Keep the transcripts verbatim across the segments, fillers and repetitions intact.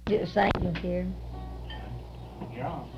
Just thank you, Karen. You're on.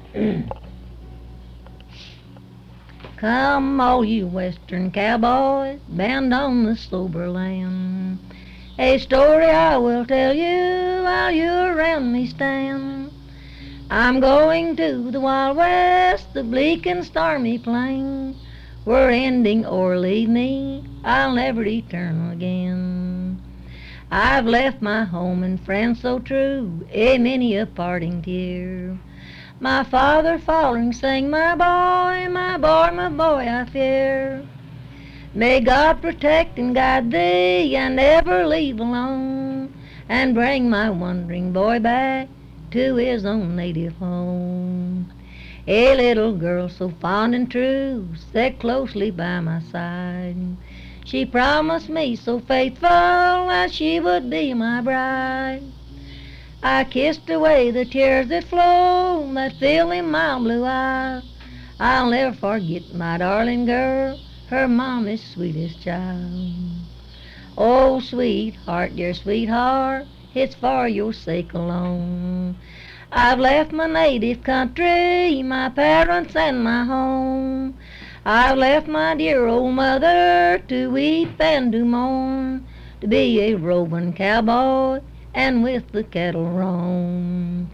Come, all you western cowboys, bound on the sober land. A story I will tell you while you around me stand. I'm going to the Wild West, the bleak and stormy plain, where ending or leave me, I'll never return again. I've left my home and friends so true, a many a parting tear. My father falling sang, my boy, my boy, my boy, I fear. May God protect and guide thee, and never leave alone, and bring my wandering boy back to his own native home. A little girl so fond and true sat closely by my side. She promised me so faithful that she would be my bride. I kissed away the tears that flow that fill in my blue eyes. I'll never forget my darling girl, her mommy's sweetest child. Oh, sweetheart, dear sweetheart, it's for your sake alone. I've left my native country, my parents and my home. I've left my dear old mother to weep and to mourn, to be a roving cowboy and with the cattle roam.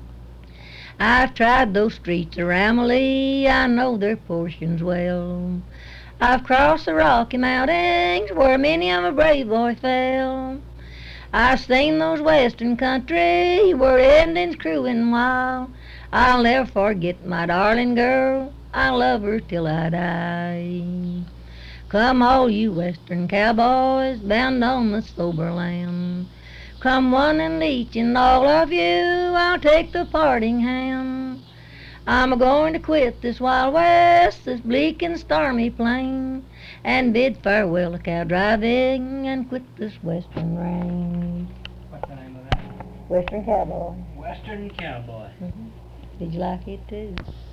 I've tried those streets of Ramallee, I know their portions well. I've crossed the Rocky Mountains where many of a brave boy fell. I've seen those western country where Indians crewing wild. I'll never forget my darling girl, I'll love her till I die. Come all you western cowboys bound on the sober land. Come one and each and all of you, I'll take the parting hand. I'm a-going to quit this wild west, this bleak and stormy plain, and bid farewell to cow driving and quit this western rain. What's the name of that? Western Cowboy. Western Cowboy. Mm-hmm. Did you like it too?